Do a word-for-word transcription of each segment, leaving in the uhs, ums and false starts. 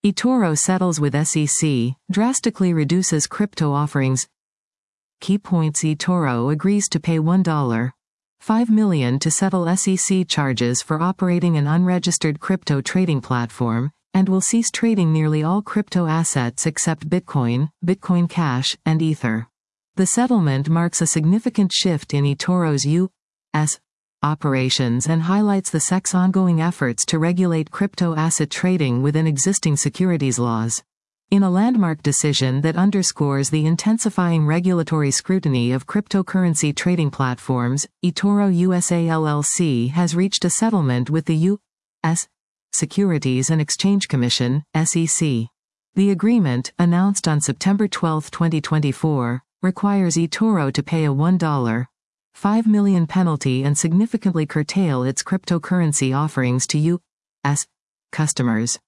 eToro settles with S E C, drastically reduces crypto offerings. Key points: eToro agrees to pay one point five million dollars to settle S E C charges for operating an unregistered crypto trading platform, and will cease trading nearly all crypto assets except Bitcoin, Bitcoin Cash, and Ether. The settlement marks a significant shift in eToro's U S operations and highlights the S E C's ongoing efforts to regulate crypto asset trading within existing securities laws. In a landmark decision that underscores the intensifying regulatory scrutiny of cryptocurrency trading platforms, eToro U S A L L C has reached a settlement with the U S Securities and Exchange Commission, S E C. The agreement, announced on September twelfth, twenty twenty-four, requires eToro to pay a one point five million dollars penalty and significantly curtail its cryptocurrency offerings to U S customers.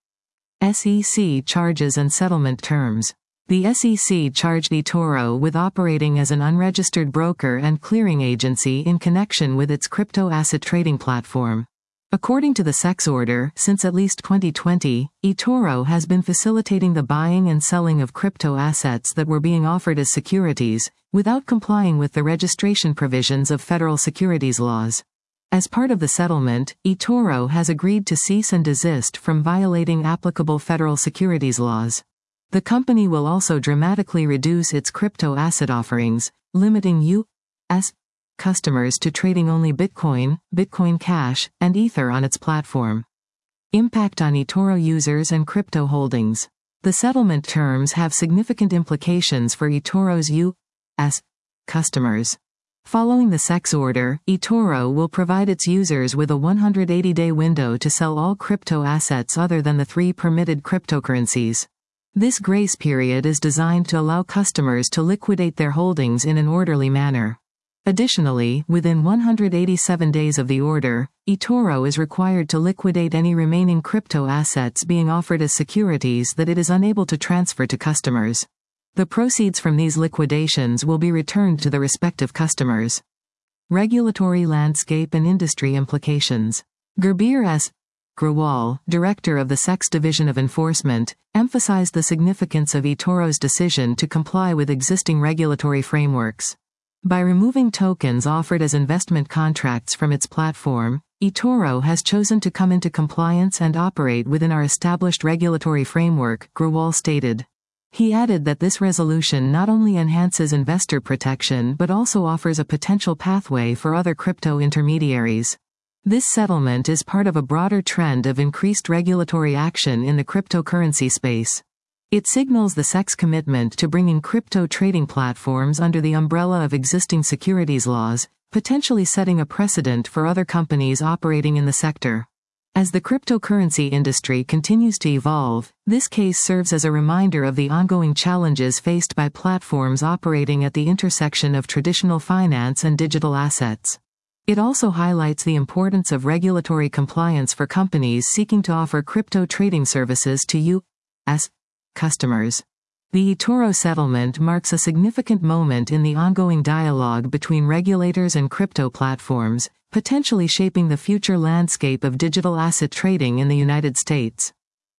S E C charges and settlement terms. The S E C charged eToro with operating as an unregistered broker and clearing agency in connection with its crypto asset trading platform. According to the S E C's order, since at least twenty twenty, eToro has been facilitating the buying and selling of crypto assets that were being offered as securities, without complying with the registration provisions of federal securities laws. As part of the settlement, eToro has agreed to cease and desist from violating applicable federal securities laws. The company will also dramatically reduce its crypto asset offerings, limiting U S customers to trading only Bitcoin, Bitcoin Cash, and Ether on its platform. Impact on eToro users and crypto holdings. The settlement terms have significant implications for eToro's U S customers. Following the S E C's order, eToro will provide its users with a one hundred eighty day window to sell all crypto assets other than the three permitted cryptocurrencies. This grace period is designed to allow customers to liquidate their holdings in an orderly manner. Additionally, within one hundred eighty-seven days of the order, eToro is required to liquidate any remaining crypto assets being offered as securities that it is unable to transfer to customers. The proceeds from these liquidations will be returned to the respective customers. Regulatory landscape and industry implications. Gurbir S. Grewal, director of the S E C's Division of Enforcement, emphasized the significance of eToro's decision to comply with existing regulatory frameworks. By removing tokens offered as investment contracts from its platform, eToro has chosen to come into compliance and operate within our established regulatory framework, Grewal stated. He added that this resolution not only enhances investor protection but also offers a potential pathway for other crypto intermediaries. This settlement is part of a broader trend of increased regulatory action in the cryptocurrency space. It signals the S E C's commitment to bringing crypto trading platforms under the umbrella of existing securities laws, potentially setting a precedent for other companies operating in the sector. As the cryptocurrency industry continues to evolve, this case serves as a reminder of the ongoing challenges faced by platforms operating at the intersection of traditional finance and digital assets. It also highlights the importance of regulatory compliance for companies seeking to offer crypto trading services to U S customers. The eToro settlement marks a significant moment in the ongoing dialogue between regulators and crypto platforms, potentially shaping the future landscape of digital asset trading in the United States.